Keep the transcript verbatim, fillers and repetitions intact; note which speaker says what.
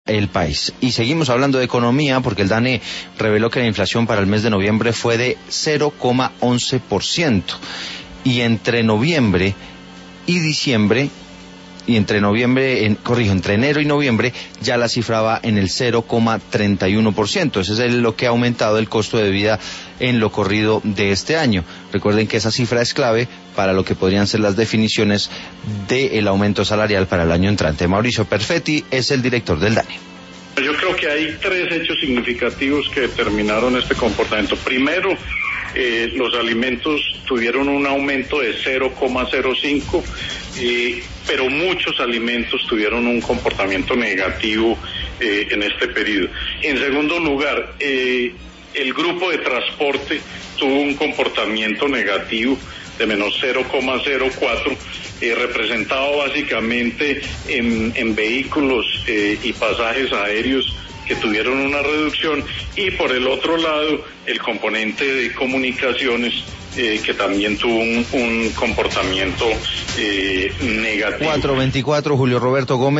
Speaker 1: el país. Y seguimos hablando de economía porque el DANE reveló que la inflación para el mes de noviembre fue de cero coma once por ciento y entre noviembre y diciembre y entre noviembre, en, corrijo, entre enero y noviembre ya la cifra va en el cero coma treinta y uno por ciento. Ese es el, lo que ha aumentado el costo de vida en lo corrido de este año. Recuerden que esa cifra es clave para lo que podrían ser las definiciones del aumento salarial para el año entrante. Mauricio Perfetti es el director del DANE.
Speaker 2: Yo creo que hay tres hechos significativos que determinaron este comportamiento. Primero, eh, los alimentos tuvieron un aumento de cero coma cero cinco, eh, pero muchos alimentos tuvieron un comportamiento negativo eh, en este periodo. En segundo lugar, eh, el grupo de transporte tuvo un comportamiento negativo de menos cero coma cero cuatro, eh, representado básicamente en, en vehículos eh, y pasajes aéreos que tuvieron una reducción, y por el otro lado el componente de comunicaciones eh, que también tuvo un, un comportamiento eh, negativo.
Speaker 1: cuatro veinticuatro, Julio Roberto Gómez.